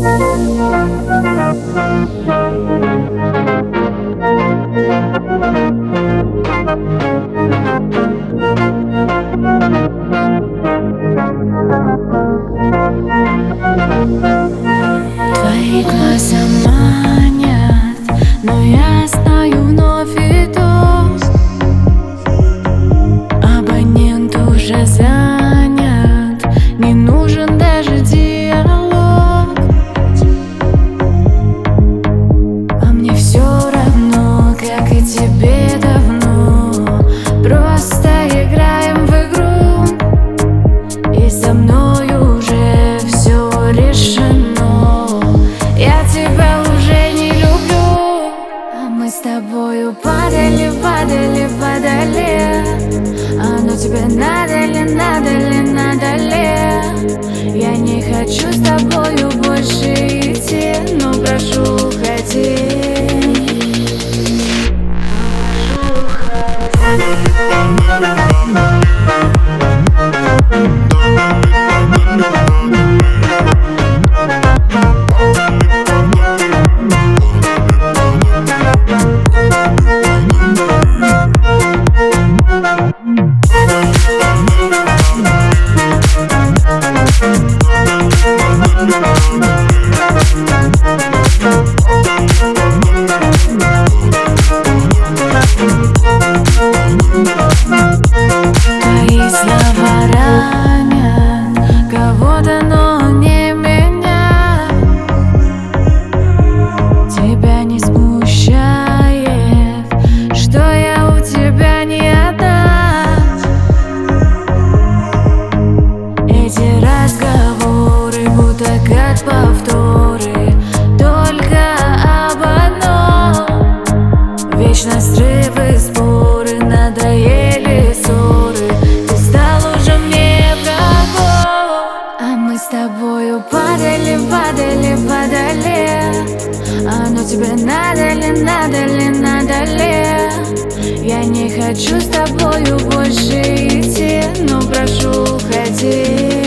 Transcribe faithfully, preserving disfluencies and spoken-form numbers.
Твои глаза манят, но я знаю, вновь иду. Абонент уже занят, не нужен даже диалог. А мне все равно, как и тебе давно. Просто играем в игру, и со мной уже все решено. Я тебя уже не люблю. А мы с тобою падали, падали, падали. Оно тебе надо ли, надо ли, надо ли? Я не хочу с тобою больше идти, но прошу, уходи. Твои слова ранят кого-то, но не меня. Тебя не смущает, что я у тебя не одна. Эти разговоры будто как повторы, только об одном. Вечно срывы, споры, надоели ссоры. Ты стал уже мне врагом. А мы с тобою падали, падали, падали. Оно тебе надо ли, надо ли, надо ли? Я не хочу с тобою больше идти, но прошу, уходи.